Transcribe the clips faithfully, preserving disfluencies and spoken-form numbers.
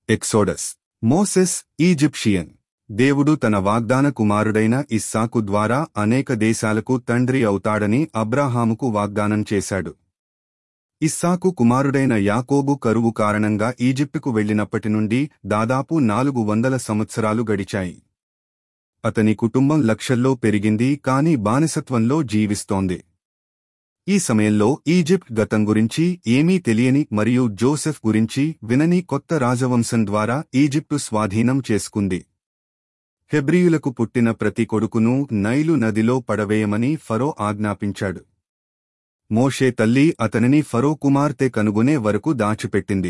Exodus. Moses Egyptian. దేవుడు తన వాగ్దాన కుమారుడైన ఇస్సాకు ద్వారా అనేక దేశాలకు తండ్రి అవుతాడని అబ్రాహాముకు వాగ్దానం చేశాడు. ఇస్సాకు కుమారుడైన యాకోబు కరువు కారణంగా ఈజిప్టుకు వెళ్లినప్పటి నుండి దాదాపు నాలుగు వందల సంవత్సరాలు గడిచాయి. అతని కుటుంబం లక్షల్లో పెరిగింది, కాని బానిసత్వంలో జీవిస్తోంది. ఈ సమయంలో ఈజిప్ట్ గతం గురించి ఏమీ తెలియని మరియు జోసెఫ్ గురించి వినని కొత్త రాజవంశం ద్వారా ఈజిప్టు స్వాధీనం చేసుకుంది. హెబ్రీయులకు పుట్టిన ప్రతి కొడుకును నైలు నదిలో పడవేయమని ఫరో ఆజ్ఞాపించాడు. మోషే తల్లి అతనిని ఫరో కుమార్తె కనుగొనే వరకు దాచిపెట్టింది.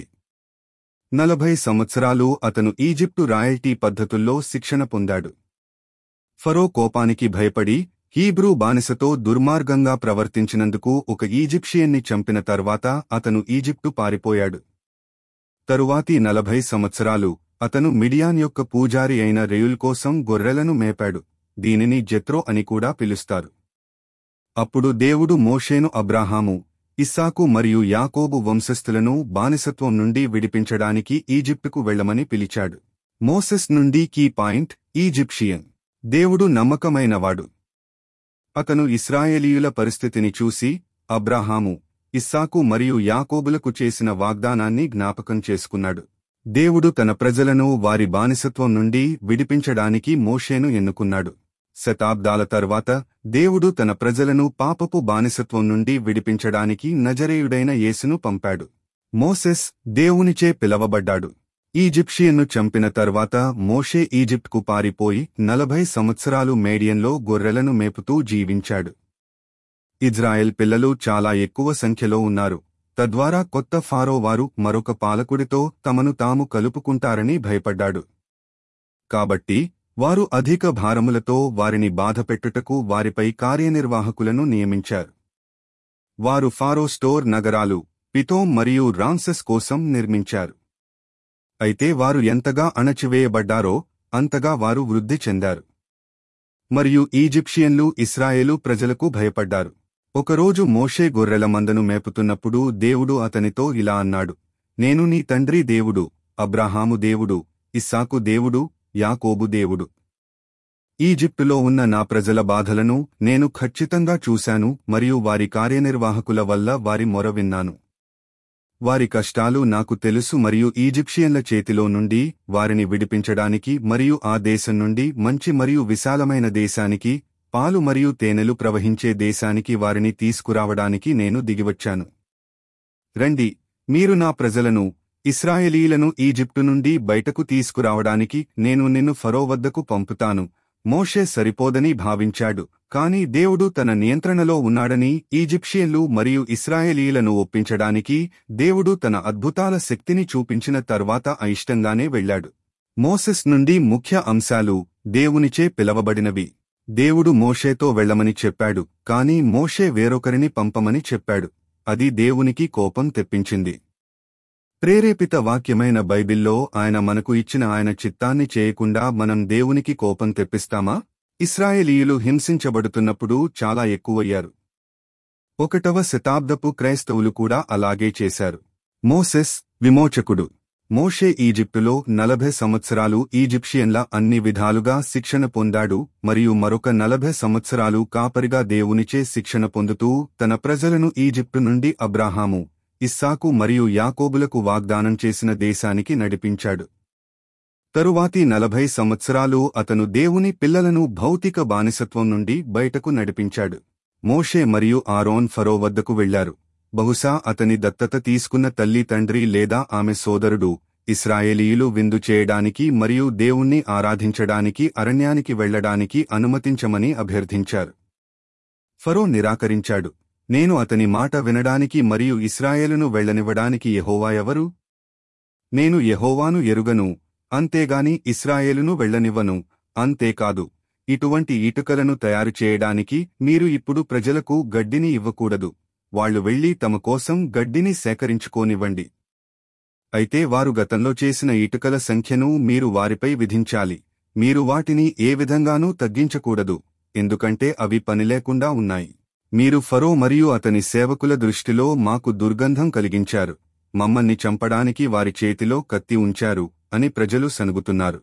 నలభై సంవత్సరాలు అతను ఈజిప్టు రాయల్టీ పద్ధతుల్లో శిక్షణ పొందాడు. ఫరో కోపానికి భయపడి హీబ్రూ బానిసతో దుర్మార్గంగా ప్రవర్తించినందుకు ఒక ఈజిప్షియన్ని చంపిన తర్వాత అతను ఈజిప్టు పారిపోయాడు. తరువాతి నలభై సంవత్సరాలు అతను మిడియాన్ యొక్క పూజారి అయిన రెయుల్ కోసం గొర్రెలను మేపాడు. దీనిని జెత్రో అని కూడా పిలుస్తారు. అప్పుడు దేవుడు మోషేను అబ్రాహాము, ఇస్సాకు మరియు యాకోబు వంశస్థులను బానిసత్వం నుండి విడిపించడానికి ఈజిప్టుకు వెళ్లమని పిలిచాడు. మోసెస్ నుండి కీ పాయింట్: ఈజిప్షియన్. దేవుడు నమ్మకమైనవాడు. అతను ఇశ్రాయేలీయుల పరిస్థితిని చూసి అబ్రాహాము, ఇస్సాకు మరియు యాకోబులకు చేసిన వాగ్దానాన్ని జ్ఞాపకం చేసుకున్నాడు. దేవుడు తన ప్రజలను వారి బానిసత్వం నుండి విడిపించడానికి మోషేను ఎన్నుకున్నాడు. శతాబ్దాల తర్వాత దేవుడు తన ప్రజలను పాపపు బానిసత్వం నుండి విడిపించడానికి నజరేయుడైన యేసును పంపాడు. మోసెస్ దేవునిచే పిలవబడ్డాడు. ఈజిప్షియన్ను చంపిన తర్వాత మోషే ఈజిప్ట్కు పారిపోయి నలభై సంవత్సరాలు మేడియన్లో గొర్రెలను మేపుతూ జీవించాడు. ఇజ్రాయెల్ పిల్లలు చాలా ఎక్కువ సంఖ్యలో ఉన్నారు. తద్వారా కొత్త ఫారో వారు మరొక పాలకుడితో తమను తాము కలుపుకుంటారని భయపడ్డాడు. కాబట్టి వారు అధిక భారములతో వారిని బాధపెట్టుటకు వారిపై కార్యనిర్వాహకులను నియమించారు. వారు ఫారో స్టోర్ నగరాలు, పితోం మరియు రామ్సెస్ కోసం నిర్మించారు. అయితే వారు ఎంతగా అణచివేయబడ్డారో అంతగా వారు వృద్ధి చెందారు. మరియు ఈజిప్షియన్లు ఇశ్రాయేలు ప్రజలకు భయపడ్డారు. ఒకరోజు మోషే గొర్రెల మందను మేపుతున్నప్పుడు దేవుడు అతనితో ఇలా అన్నాడు: నేను నీ తండ్రి దేవుడు, అబ్రాహాము దేవుడు, ఇస్సాకు దేవుడు, యాకోబు దేవుడు. ఈజిప్టులో ఉన్న నా ప్రజల బాధలను నేను ఖచ్చితంగా చూశాను మరియు వారి కార్యనిర్వాహకుల వల్ల వారి మొర విన్నాను. వారి కష్టాలు నాకు తెలుసు మరియు ఈజిప్షియన్ల చేతిలో నుండి వారిని విడిపించడానికి మరియు ఆ దేశం నుండి మంచి మరియు విశాలమైన దేశానికి, పాలు మరియు తేనెలు ప్రవహించే దేశానికి వారిని తీసుకురావడానికి నేను దిగివచ్చాను. రండి, మీరు నా ప్రజలను, ఇశ్రాయేలీయులను ఈజిప్టు నుండి బయటకు తీసుకురావడానికి నేను నిన్ను ఫరో వద్దకు పంపుతాను. మోషే సరిపోదని భావించాడు, కాని దేవుడు తన నియంత్రణలో ఉన్నాడని ఈజిప్షియన్లు మరియు ఇశ్రాయేలీయులను ఒప్పించడానికి దేవుడు తన అద్భుతాల శక్తిని చూపించిన తర్వాత అయిష్టంగానే వెళ్లాడు. మోసెస్ నుండి ముఖ్య అంశాలు దేవునిచే పిలవబడినవి. దేవుడు మోషేతో వెళ్లమని చెప్పాడు, కాని మోషే వేరొకరిని పంపమని చెప్పాడు. అది దేవునికి కోపం తెప్పించింది. ప్రేరేపిత వాక్యమైన బైబిల్లో ఆయన మనకు ఇచ్చిన ఆయన చిత్తాన్ని చేయకుండా మనం దేవునికి కోపం తెప్పిస్తామా? ఇశ్రాయేలీయులు హింసించబడుతున్నప్పుడు చాలా ఎక్కువయ్యారు. ఒకటవ శతాబ్దపు క్రైస్తవులు కూడా అలాగే చేశారు. మోసెస్ విమోచకుడు. మోషే ఈజిప్టులో నలభై సంవత్సరాలు ఈజిప్షియన్ల అన్ని విధాలుగా శిక్షణ పొందాడు మరియు మరొక నలభై సంవత్సరాలు కాపరిగా దేవునిచే శిక్షణ పొందుతూ తన ప్రజలను ఈజిప్టు నుండి అబ్రాహాము, ఇస్సాకు మరియు యాకోబులకు వాగ్దానం చేసిన దేశానికి నడిపించాడు. తరువాతి నలభై సంవత్సరాలు అతను దేవుని పిల్లలను భౌతిక బానిసత్వం నుండి బయటకు నడిపించాడు. మోషే మరియు ఆరోన్ ఫరో వద్దకు వెళ్లారు. బహుశా అతని దత్తత తీసుకున్న తల్లి తండ్రి లేదా ఆమె సోదరుడు ఇశ్రాయేలీయులు విందు చేయడానికి మరియు దేవుణ్ణి ఆరాధించడానికి అరణ్యానికి వెళ్లడానికి అనుమతించమని అభ్యర్థించారు. ఫరో నిరాకరించాడు. నేను అతని మాట వినడానికి మరియు ఇశ్రాయేలును వెళ్లనివ్వడానికి యెహోవా ఎవరు? నేను యెహోవాను ఎరుగను, అంతేగాని ఇశ్రాయేలును వెళ్లనివ్వను. అంతేకాదు, ఇటువంటి ఇటుకలను తయారు చేయడానికి మీరు ఇప్పుడు ప్రజలకు గడ్డిని ఇవ్వకూడదు. వాళ్లు వెళ్లి తమ కోసం గడ్డిని సేకరించుకోనివ్వండి. అయితే వారు గతంలో చేసిన ఇటుకల సంఖ్యను మీరు వారిపై విధించాలి. మీరు వాటిని ఏ విధంగానూ తగ్గించకూడదు, ఎందుకంటే అవి పనిలేకుండా ఉన్నాయి. మీరు ఫరో మరియు అతని సేవకుల దృష్టిలో మాకు దుర్గంధం కలిగించారు. మమ్మల్ని చంపడానికి వారి చేతిలో కత్తి ఉంచారు. అని ప్రజలు సనుగుతున్నారు.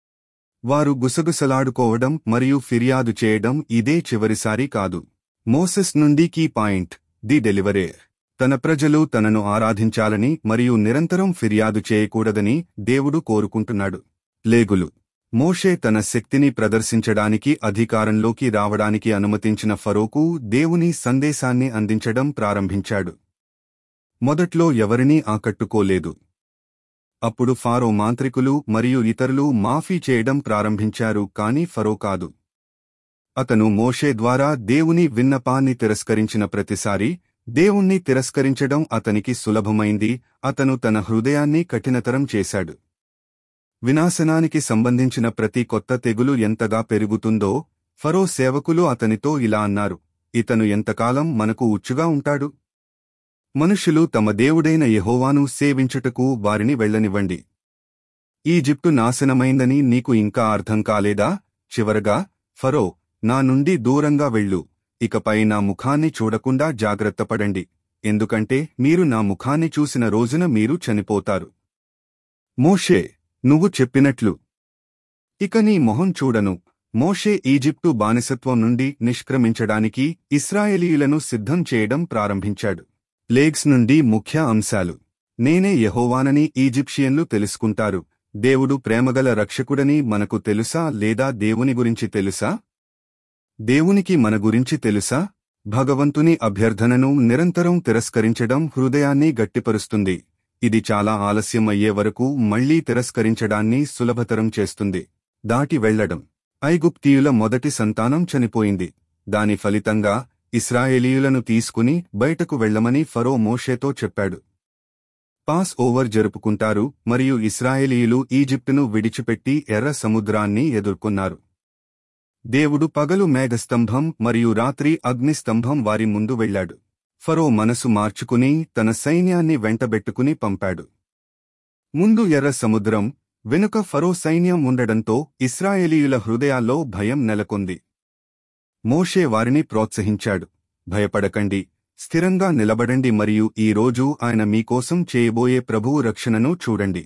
వారు గుసగుసలాడుకోవడం మరియు ఫిర్యాదు చేయడం ఇదే చివరిసారి కాదు. మోసెస్ నుండి కీ పాయింట్: ది డెలివరేర్. తన ప్రజలు తనను ఆరాధించాలని మరియు నిరంతరం ఫిర్యాదు చేయకూడదని దేవుడు కోరుకుంటున్నాడు. లేగులు. మోషే తన శక్తిని ప్రదర్శించడానికి అధికారంలోకి రావడానికి అనుమతించిన ఫరోకు దేవుని సందేశాన్ని అందించడం ప్రారంభించాడు. మొదట్లో ఎవరినీ ఆకట్టుకోలేదు. అప్పుడు ఫారో మాంత్రికులు మరియు ఇతరులు మాఫీ చేయడం ప్రారంభించారు, కాని ఫరో కాదు. అతను మోషే ద్వారా దేవుని విన్నపాన్ని తిరస్కరించిన ప్రతిసారీ దేవుణ్ణి తిరస్కరించడం అతనికి సులభమైంది. అతను తన హృదయాన్ని కఠినతరం చేశాడు. వినాశనానికి సంబంధించిన ప్రతి కొత్త తెగులు ఎంతగా పెరుగుతుందో, ఫరో సేవకులు అతనితో ఇలా అన్నారు: ఇతను ఎంతకాలం మనకు ఉచ్చుగా ఉంటాడు? మనుషులు తమ దేవుడైన యెహోవాను సేవించుటకు వారిని వెళ్లనివ్వండి. ఈజిప్టు నాశనమైందని నీకు ఇంకా అర్థం కాలేదా? చివరగా, ఫరో, నా నుండి దూరంగా వెళ్ళు. ఇకపై నా ముఖాన్ని చూడకుండా జాగ్రత్తపడండి, ఎందుకంటే మీరు నా ముఖాన్ని చూసిన రోజున మీరు చనిపోతారు. మోషే, నువ్వు చెప్పినట్లు ఇక నీ మొహం చూడను. మోషే ఈజిప్టు బానిసత్వం నుండి నిష్క్రమించడానికి ఇశ్రాయేలీయులను సిద్ధం చేయడం ప్రారంభించాడు. ప్లేగ్స్ నుండి ముఖ్య అంశాలు: నేనే యెహోవానని ఈజిప్షియన్లు తెలుసుకుంటారు. దేవుడు ప్రేమగల రక్షకుడని మనకు తెలుసా లేదా దేవుని గురించి తెలుసా? దేవునికి మన గురించి తెలుసా? భగవంతుని అభ్యర్థనను నిరంతరం తిరస్కరించడం హృదయాన్ని గట్టిపరుస్తుంది. ఇది చాలా ఆలస్యం అయ్యే వరకు మళ్లీ తిరస్కరించడాన్ని సులభతరం చేస్తుంది. దాటి వెళ్లడం. ఐగుప్తీయుల మొదటి సంతానం చనిపోయింది. దాని ఫలితంగా ఇశ్రాయేలీయులను తీసుకుని బయటకు వెళ్లమని ఫరో మోషేతో చెప్పాడు. పాస్ ఓవర్ జరుపుకుంటారు మరియు ఇశ్రాయేలీయులు ఈజిప్టును విడిచిపెట్టి ఎర్ర సముద్రాన్ని ఎదుర్కొన్నారు. దేవుడు పగలు మేఘస్తంభం మరియు రాత్రి అగ్నిస్తంభం వారి ముందు వెళ్లాడు. ఫరో మనసు మార్చుకుని తన సైన్యాన్ని వెంటబెట్టుకుని పంపాడు. ముందు ఎర్ర సముద్రం, వెనుక ఫరో సైన్యం ఉండడంతో ఇశ్రాయేలీయుల హృదయాల్లో భయం నెలకొంది. మోషే వారిని ప్రోత్సహించాడు. భయపడకండి, స్థిరంగా నిలబడండి మరియు ఈ రోజు ఆయన మీకోసం చేయబోయే ప్రభువు రక్షణను చూడండి.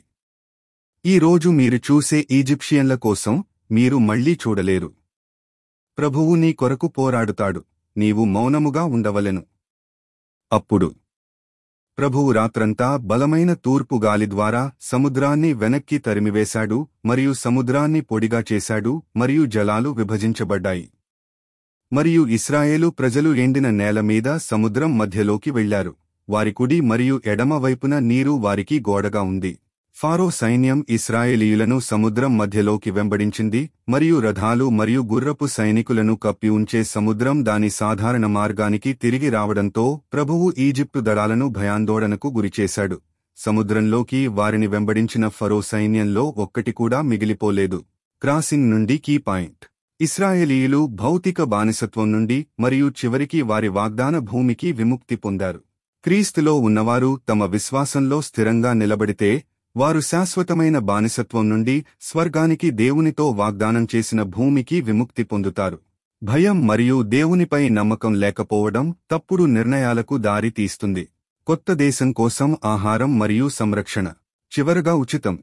ఈ రోజు మీరు చూసే ఈజిప్షియన్ల కోసం మీరు మళ్లీ చూడలేరు. ప్రభువు నీ కొరకు పోరాడుతాడు, నీవు మౌనముగా ఉండవలెను. అప్పుడు ప్రభువు రాత్రంతా బలమైన తూర్పు గాలి ద్వారా సముద్రాన్ని వెనక్కి తరిమివేశాడు మరియు సముద్రాన్ని పొడిగా చేశాడు మరియు జలాలు విభజించబడ్డాయి. మరియు ఇశ్రాయేలు ప్రజలు ఎండిన నేల మీద సముద్రం మధ్యలోకి వెళ్లారు. వారి కుడి మరియు ఎడమ వైపున నీరు వారికి గోడగా ఉంది. ఫారో సైన్యం ఇశ్రాయేలీయులను సముద్రం మధ్యలోకి వెంబడించింది మరియు రథాలు మరియు గుర్రపు సైనికులను కప్పి ఉంచే సముద్రం దాని సాధారణ మార్గానికి తిరిగి రావడంతో ప్రభువు ఈజిప్టు దళాలను భయాందోళనకు గురిచేశాడు. సముద్రంలోకి వారిని వెంబడించిన ఫరో సైన్యంలో ఒక్కటి కూడా మిగిలిపోలేదు. క్రాసింగ్ నుండి కీ పాయింట్: ఇశ్రాయేలీయులు భౌతిక బానిసత్వం నుండి మరియు చివరికి వారి వాగ్దాన భూమికి విముక్తి పొందారు. క్రీస్తులో ఉన్నవారు తమ విశ్వాసంలో స్థిరంగా నిలబడితే వారు శాశ్వతమైన బానిసత్వం నుండి స్వర్గానికి దేవునితో వాగ్దానం చేసిన భూమికి విముక్తి పొందుతారు. భయం మరియు దేవునిపై నమ్మకం లేకపోవడం తప్పుడు నిర్ణయాలకు దారి తీస్తుంది. కొత్త దేశం కోసం ఆహారం మరియు సంరక్షణ. చివరగా ఉచితం.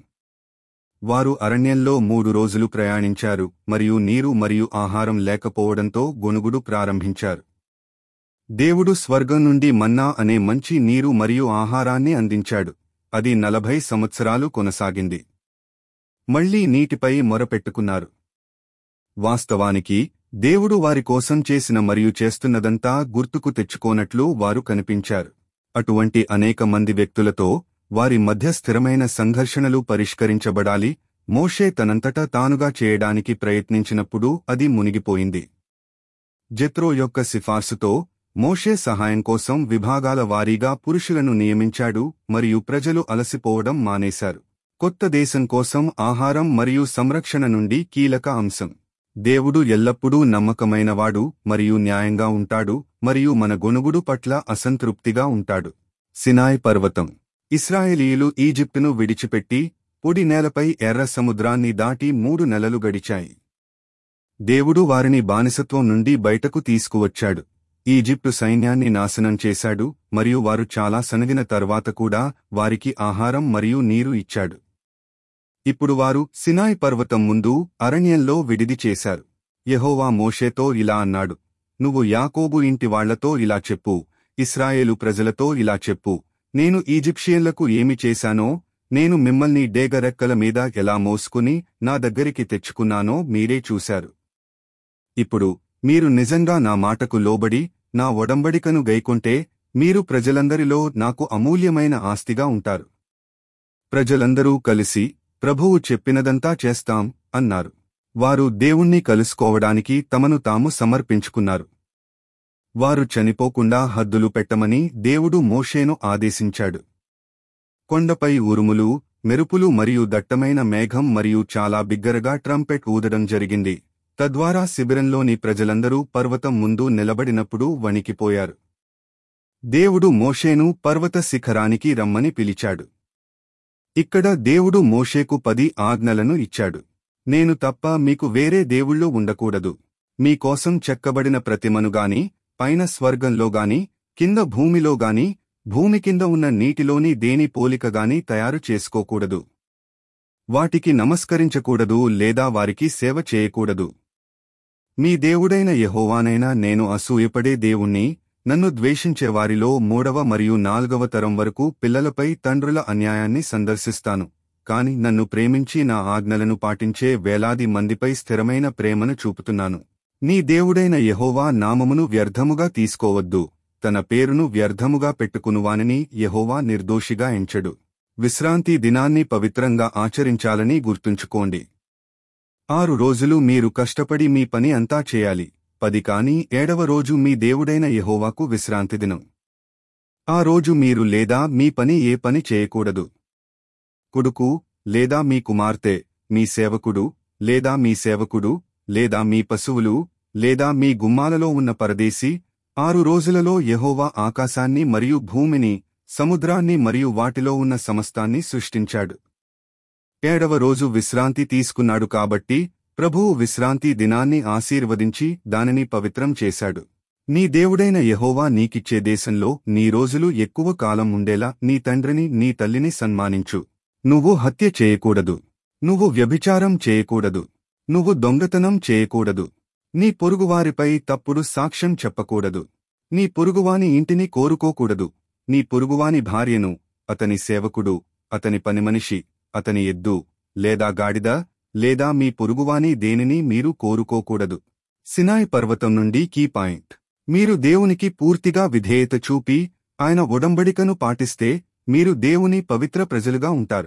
వారు అరణ్యంలో మూడు రోజులు ప్రయాణించారు మరియు నీరు మరియు ఆహారం లేకపోవడంతో గొణుగుడు ప్రారంభించారు. దేవుడు స్వర్గం నుండి మన్నా అనే మంచి నీరు మరియు ఆహారాన్ని అందించాడు. అది నలభై సంవత్సరాలు కొనసాగింది. మళ్లీ నీటిపై మొరపెట్టుకున్నారు. వాస్తవానికి దేవుడు వారి కోసం చేసిన మరియు చేస్తున్నదంతా గుర్తుకు తెచ్చుకోనట్లు వారు కనిపించారు. అటువంటి అనేక మంది వ్యక్తులతో వారి మధ్య స్థిరమైన సంఘర్షణలు పరిష్కరించబడాలి. మోషే తనంతటా తానుగా చేయడానికి ప్రయత్నించినప్పుడు అది మునిగిపోయింది. జెత్రో యొక్క సిఫార్సుతో మోషే సహాయం కోసం విభాగాల వారీగా పురుషులను నియమించాడు మరియు ప్రజలు అలసిపోవడం మానేశారు. కొత్త దేశం కోసం ఆహారం మరియు సంరక్షణ నుండి కీలక అంశం. దేవుడు ఎల్లప్పుడూ నమ్మకమైనవాడు మరియు న్యాయంగా ఉంటాడు మరియు మన గొణుగుడు పట్ల అసంతృప్తిగా ఉంటాడు. సినాయ్ పర్వతం. ఇశ్రాయేలీయులు ఈజిప్టును విడిచిపెట్టి పొడి నేలపై ఎర్ర సముద్రాన్ని దాటి మూడు నెలలు గడిచాయి. దేవుడు వారిని బానిసత్వం నుండి బయటకు తీసుకువచ్చాడు. ఈజిప్టు సైన్యాన్ని నాశనం చేశాడు మరియు వారు చాలా సనగిన తర్వాత కూడా వారికి ఆహారం మరియు నీరు ఇచ్చాడు. ఇప్పుడు వారు సినాయి పర్వతం ముందు అరణ్యంలో విడిది చేశారు. యెహోవా మోషేతో ఇలా అన్నాడు, నువ్వు యాకోబు ఇంటి వాళ్లతో ఇలా చెప్పు, ఇశ్రాయేలు ప్రజలతో ఇలా చెప్పు, నేను ఈజిప్షియన్లకు ఏమి చేశానో, నేను మిమ్మల్ని డేగరెక్కల మీద ఎలా మోసుకుని నా దగ్గరికి తెచ్చుకున్నానో మీరే చూశారు. ఇప్పుడు మీరు నిజంగా నా మాటకు లోబడి నా ఒడంబడికను గైకొంటే మీరు ప్రజలందరిలో నాకు అమూల్యమైన ఆస్తిగా ఉంటారు. ప్రజలందరూ కలిసి ప్రభువు చెప్పినదంతా చేస్తాం అన్నారు. వారు దేవుణ్ణి కలుసుకోవడానికి తమను తాము సమర్పించుకున్నారు. వారు చనిపోకుండా హద్దులు పెట్టమని దేవుడు మోషేను ఆదేశించాడు. కొండపై ఉరుములు, మెరుపులు మరియు దట్టమైన మేఘం మరియు చాలా బిగ్గరగా ట్రంపెట్ ఊదడం జరిగింది. తద్వారా శిబిరంలోని ప్రజలందరూ పర్వతం ముందు నిలబడినప్పుడు వణికిపోయారు. దేవుడు మోషేను పర్వత శిఖరానికి రమ్మని పిలిచాడు. ఇక్కడ దేవుడు మోషేకు పది ఆజ్ఞలను ఇచ్చాడు. నేను తప్ప మీకు వేరే దేవుళ్ళు ఉండకూడదు. మీకోసం చెక్కబడిన ప్రతిమనుగాని, పైన స్వర్గంలోగాని, కింద భూమిలోగాని, భూమి కింద ఉన్న నీటిలోని దేని పోలికగాని తయారు చేసుకోకూడదు. వాటికి నమస్కరించకూడదు లేదా వారికి సేవ చేయకూడదు. మీ దేవుడైన యెహోవానైనా నేను అసూయపడే దేవుణ్ణి. నన్ను ద్వేషించేవారిలో మూడవ మరియు నాల్గవ తరం వరకు పిల్లలపై తండ్రుల అన్యాయాన్ని సందర్శిస్తాను. కాని నన్ను ప్రేమించి నా ఆజ్ఞలను పాటించే వేలాది మందిపై స్థిరమైన ప్రేమను చూపుతున్నాను. నీ దేవుడైన యెహోవా నామమును వ్యర్థముగా తీసుకోవద్దు. తన పేరును వ్యర్థముగా పెట్టుకునువానిని యెహోవా నిర్దోషిగా ఎంచడు. విశ్రాంతి దినాన్ని పవిత్రంగా ఆచరించాలని గుర్తుంచుకోండి. ఆరు రోజులు మీరు కష్టపడి మీ పని అంతా చేయాలి. పది కాని ఏడవ రోజు మీ దేవుడైన యెహోవాకు విశ్రాంతి దినం. ఆ రోజు మీరు లేదా మీ పని ఏ పని చేయకూడదు. కొడుకు లేదా మీ కుమార్తె, మీ సేవకుడు లేదా మీ సేవకుడు లేదా మీ పశువులు లేదా మీ గుమ్మాలలో ఉన్న పరదేశి, ఆరు రోజులలో యెహోవా ఆకాశాన్ని మరియు భూమిని, సముద్రాన్ని మరియు వాటిలో ఉన్న సమస్తాన్ని సృష్టించాడు. ఏడవ రోజు విశ్రాంతి తీసుకున్నాడు కాబట్టి ప్రభువు విశ్రాంతి దినాన్ని ఆశీర్వదించి దానిని పవిత్రం చేశాడు. నీ దేవుడైన యెహోవా నీకిచ్చే దేశంలో నీ రోజులు ఎక్కువ కాలం ఉండేలా నీ తండ్రిని నీ తల్లిని సన్మానించు. నువ్వు హత్య చేయకూడదు. నువ్వు వ్యభిచారం చేయకూడదు. నువ్వు దొంగతనం చేయకూడదు. నీ పొరుగువారిపై తప్పుడు సాక్ష్యం చెప్పకూడదు. నీ పొరుగువాని ఇంటిని కోరుకోకూడదు. నీ పొరుగువాని భార్యను, అతని సేవకుడు, అతని పనిమనిషి, అతని ఎద్దు లేదా గాడిద లేదా మీ పొరుగువాని దేనిని మీరు కోరుకోకూడదు. సినాయి పర్వతం నుండి కీ పాయింట్. మీరు దేవునికి పూర్తిగా విధేయత చూపి ఆయన ఒడంబడికను పాటిస్తే మీరు దేవుని పవిత్ర ప్రజలుగా ఉంటారు.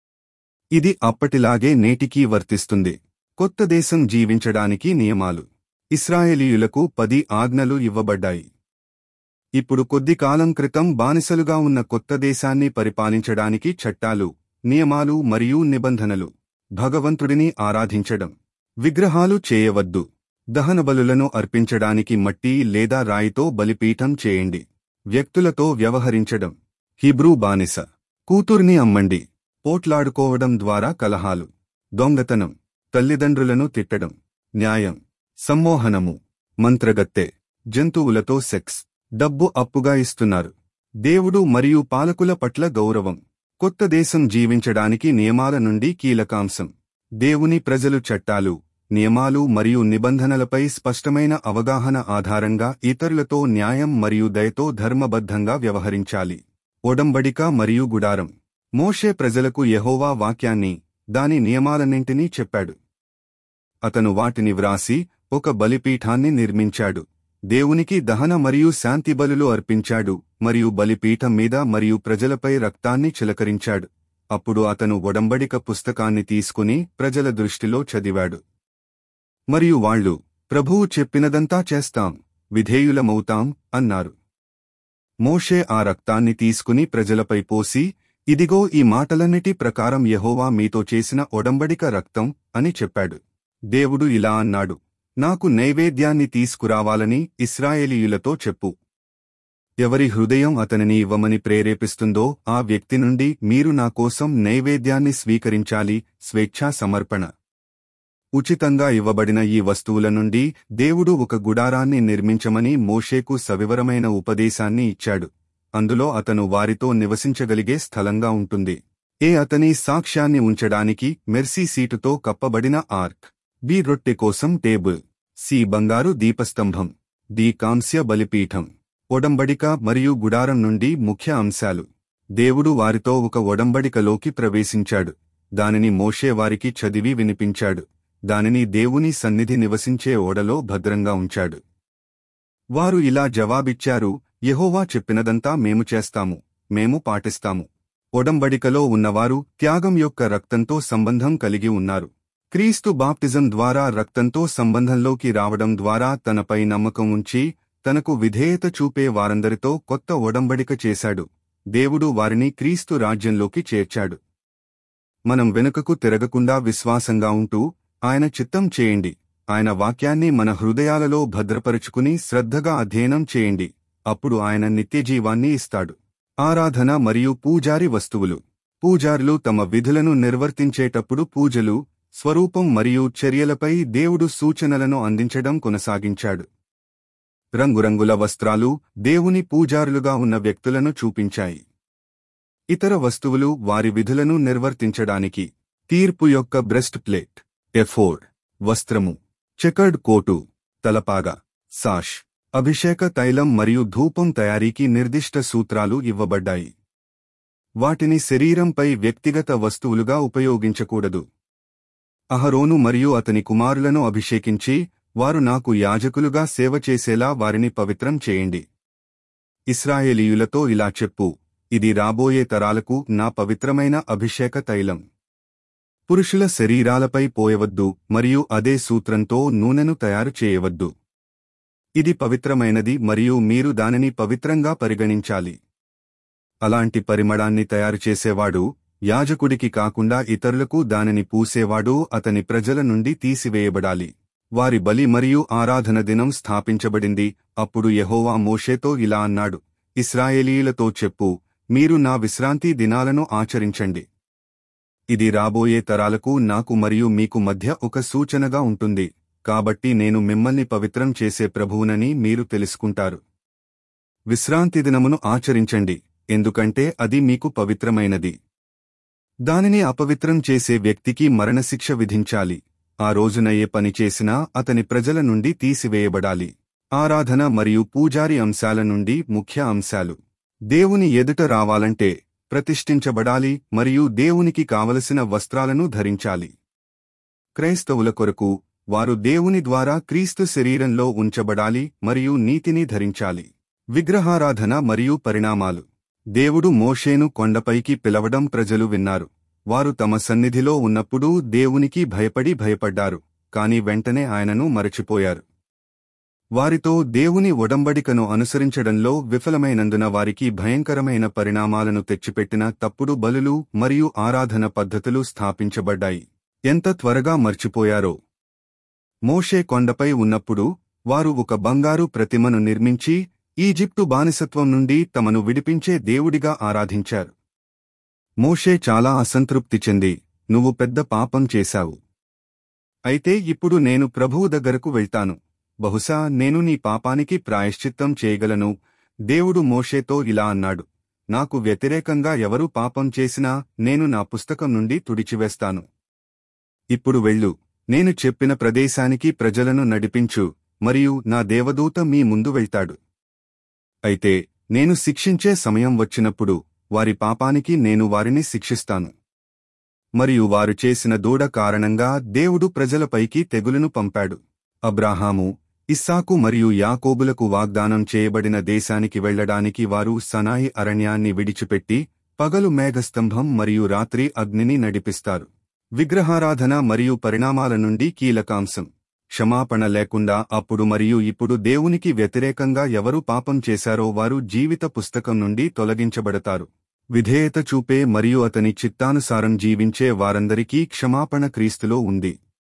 ఇది అప్పటిలాగే నేటికీ వర్తిస్తుంది. కొత్త దేశం జీవించడానికి నియమాలు. ఇశ్రాయేలీయులకు పది ఆజ్ఞలు ఇవ్వబడ్డాయి. ఇప్పుడు కొద్ది కాలం క్రితం బానిసలుగా ఉన్న కొత్త దేశాన్ని పరిపాలించడానికి చట్టాలు, నియమాలు మరియు నిబంధనలు. భగవంతుడిని ఆరాధించడం. విగ్రహాలు చేయవద్దు. దహనబలులను అర్పించడానికి మట్టి లేదా రాయితో బలిపీఠం చేయండి. వ్యక్తులతో వ్యవహరించడం. హీబ్రూ బానిస కూతుర్ని అమ్మండి. పోట్లాడుకోవడం ద్వారా కలహాలు. దొంగతనం. తల్లిదండ్రులను తిట్టడం. న్యాయం. సమ్మోహనము. మంత్రగత్తె. జంతువులతో సెక్స్. డబ్బు అప్పుగా ఇస్తున్నారు. దేవుడు మరియు పాలకుల పట్ల గౌరవం. కొత్త దేశం జీవించడానికి నియమాల నుండి కీలకాంశం. దేవుని ప్రజలు చట్టాలు, నియమాలు మరియు నిబంధనలపై స్పష్టమైన అవగాహన ఆధారంగా ఇతరులతో న్యాయం మరియు దయతో ధర్మబద్ధంగా వ్యవహరించాలి. ఒడంబడిక మరియు గుడారం. మోషే ప్రజలకు యెహోవా వాక్యాన్ని, దాని నియమాలన్నింటినీ చెప్పాడు. అతను వాటిని వ్రాసి ఒక బలిపీఠాన్ని నిర్మించాడు. దేవునికి దహన మరియు శాంతి బలులు అర్పించాడు మరియు బలిపీఠం మీద మరియు ప్రజలపై రక్తాన్ని చిలకరించాడు. అప్పుడు అతను ఒడంబడిక పుస్తకాన్ని తీసుకుని ప్రజల దృష్టిలో చదివాడు. మరియు వాళ్ళు, ప్రభువు చెప్పినదంతా చేస్తాం, విధేయులమవుతాం అన్నారు. మోషే ఆ రక్తాన్ని తీసుకుని ప్రజలపై పోసి, ఇదిగో ఈ మాటలన్నిటి ప్రకారం యెహోవా మీతో చేసిన ఒడంబడిక రక్తం అని చెప్పాడు. దేవుడు ఇలా అన్నాడు, నాకు నైవేద్యాన్ని తీసుకురావాలని ఇశ్రాయేలీయులతో చెప్పు. ఎవరి హృదయం అతనిని ఇవ్వమని ప్రేరేపిస్తుందో ఆ వ్యక్తి నుండి మీరు నా కోసం నైవేద్యాన్ని స్వీకరించాలి. స్వేచ్ఛా సమర్పణ. ఉచితంగా ఇవ్వబడిన ఈ వస్తువుల నుండి దేవుడు ఒక గుడారాన్ని నిర్మించమని మోషేకు సవివరమైన ఉపదేశాన్ని ఇచ్చాడు. అందులో అతను వారితో నివసించగలిగే స్థలంగా ఉంటుంది. ఏ అతని సాక్ష్యాన్ని ఉంచడానికి మెర్సీ సీటుతో కప్పబడిన ఆర్క్. బి రొట్టె కోసం టేబుల్. సి బంగారు దీపస్తంభం. డి కాంస్య బలిపీఠం. ఒడంబడిక మరియు గుడారం నుండి ముఖ్య అంశాలు. దేవుడు వారితో ఒక ఒడంబడికలోకి ప్రవేశించాడు. దానిని మోషే వారికి చదివి వినిపించాడు. దానిని దేవుని సన్నిధి నివసించే ఓడలో భద్రంగా ఉంచాడు. వారు ఇలా జవాబిచ్చారు, యెహోవా చెప్పినదంతా మేము చేస్తాము, మేము పాటిస్తాము. ఒడంబడికలో ఉన్నవారు త్యాగం యొక్క రక్తంతో సంబంధం కలిగి ఉన్నారు. క్రీస్తు బాప్టిజం ద్వారా రక్తంతో సంబంధంలోకి రావడం ద్వారా తనపై నమ్మకం ఉంచి తనకు విధేయత చూపే వారందరితో కొత్త ఒడంబడిక చేశాడు. దేవుడు వారిని క్రీస్తు రాజ్యంలోకి చేర్చాడు. మనం వెనుకకు తిరగకుండా విశ్వాసంగా ఉంటూ ఆయన చిత్తం చేయండి. ఆయన వాక్యాన్ని మన హృదయాలలో భద్రపరుచుకుని శ్రద్ధగా అధ్యయనం చేయండి. అప్పుడు ఆయన నిత్యజీవాన్ని ఇస్తాడు. ఆరాధన మరియు పూజారి వస్తువులు. పూజారులు తమ విధులను నిర్వర్తించేటప్పుడు పూజలు, స్వరూపం మరియు చర్యలపై దేవుడు సూచనలను అందించడం కొనసాగించాడు. రంగురంగుల వస్త్రాలు దేవుని పూజారులుగా ఉన్న వ్యక్తులను చూపించాయి. ఇతర వస్తువులు వారి విధులను నిర్వర్తించడానికి. తీర్పు యొక్క బ్రెస్ట్ ప్లేట్, ఎఫోడ్, వస్త్రము, చెకర్డ్ కోటు, తలపాగా, సాష్, అభిషేక తైలం మరియు ధూపం తయారీకి నిర్దిష్ట సూత్రాలు ఇవ్వబడ్డాయి. వాటిని శరీరంపై వ్యక్తిగత వస్తువులుగా ఉపయోగించకూడదు. అహరోను మరియు అతని కుమారులను అభిషేకించి వారు నాకు యాజకులుగా సేవ చేసేలా వారిని పవిత్రం చేయండి. ఇశ్రాయేలీయులతో ఇలా చెప్పు, ఇది రాబోయే తరాలకు నా పవిత్రమైన అభిషేక తైలం. పురుషుల శరీరాలపై పోయవద్దు మరియు అదే సూత్రంతో నూనెను తయారు చేయవద్దు. ఇది పవిత్రమైనది మరియు మీరు దానిని పవిత్రంగా పరిగణించాలి. అలాంటి పరిమళాన్ని తయారు చేసేవాడు యాజకుడికి కాకుండా ఇతరులకు దానిని పూసేవాడు అతని ప్రజల నుండి తీసివేయబడాలి. వారి బలి మరియు ఆరాధన దినం స్థాపించబడింది. అప్పుడు యెహోవా మోషేతో ఇలా అన్నాడు, ఇశ్రాయేలీయులతో చెప్పు, మీరు నా విశ్రాంతి దినాలను ఆచరించండి. ఇది రాబోయే తరాలకు నాకు మరియు మీకు మధ్య ఒక సూచనగా ఉంటుంది. కాబట్టి నేను మిమ్మల్ని పవిత్రం చేసే ప్రభువునని మీరు తెలుసుకుంటారు. విశ్రాంతి దినమును ఆచరించండి, ఎందుకంటే అది మీకు పవిత్రమైనది. దానిని అపవిత్రం చేసే వ్యక్తికి మరణశిక్ష విధించాలి. ఆ రోజున ఏ పని చేసినా అతని ప్రజల నుండి తీసివేయబడాలి. ఆరాధన మరియు పూజారి అంశాల నుండి ముఖ్య అంశాలు. దేవుని ఎదుట రావాలంటే ప్రతిష్ఠించబడాలి మరియు దేవునికి కావలసిన వస్త్రాలను ధరించాలి. క్రైస్తవుల కొరకు వారు దేవుని ద్వారా క్రీస్తు శరీరంలో ఉంచబడాలి మరియు నీతిని ధరించాలి. విగ్రహారాధన మరియు పరిణామాలు. దేవుడు మోషేను కొండపైకి పిలవడం ప్రజలు విన్నారు. వారు తమ సన్నిధిలో ఉన్నప్పుడు దేవునికి భయపడి భయపడ్డారు, కాని వెంటనే ఆయనను మరచిపోయారు. వారితో దేవుని ఒడంబడికను అనుసరించడంలో విఫలమైనందున వారికి భయంకరమైన పరిణామాలను తెచ్చిపెట్టిన తప్పుడు బలులు మరియు ఆరాధన పద్ధతులు స్థాపించబడ్డాయి. ఎంత త్వరగా మర్చిపోయారో! మోషే కొండపై ఉన్నప్పుడు వారు ఒక బంగారు ప్రతిమను నిర్మించి ఈజిప్టు బానిసత్వం నుండి తమను విడిపించే దేవుడిగా ఆరాధించారు. మోషే చాలా అసంతృప్తి చెంది, నువ్వు పెద్ద పాపం చేశావు. అయితే ఇప్పుడు నేను ప్రభువు దగ్గరకు వెళ్తాను. బహుశా నేను నీ పాపానికి ప్రాయశ్చిత్తం చేయగలను. దేవుడు మోషేతో ఇలా అన్నాడు, నాకు వ్యతిరేకంగా ఎవరు పాపం చేసినా నేను నా పుస్తకం నుండి తుడిచివేస్తాను. ఇప్పుడు వెళ్ళు, నేను చెప్పిన ప్రదేశానికి ప్రజలను నడిపించు, మరియు నా దేవదూత మీ ముందు వెళ్తాడు. అయితే నేను శిక్షించే సమయం వచ్చినప్పుడు వారి పాపానికి నేను వారిని శిక్షిస్తాను. మరియు వారు చేసిన దూడ కారణంగా దేవుడు ప్రజలపైకి తెగులును పంపాడు. అబ్రాహాము, ఇస్సాకు మరియు యాకోబులకు వాగ్దానం చేయబడిన దేశానికి వెళ్లడానికి వారు సనాయి అరణ్యాన్ని విడిచిపెట్టి పగలు మేఘస్తంభం మరియు రాత్రి అగ్నిని నడిపిస్తారు. విగ్రహారాధన మరియు పరిణామాల నుండి కీలకాంశం. క్షమాపణ లేకుండా అప్పుడు మరియు ఇప్పుడు దేవునికి వ్యతిరేకంగా ఎవరు పాపం చేశారో వారు జీవిత పుస్తకం నుండి తొలగించబడతారు. విధేయత చూపే మరియు అతని చిత్తానుసారం జీవించే వారందరికీ క్షమాపణ క్రీస్తులో ఉంది.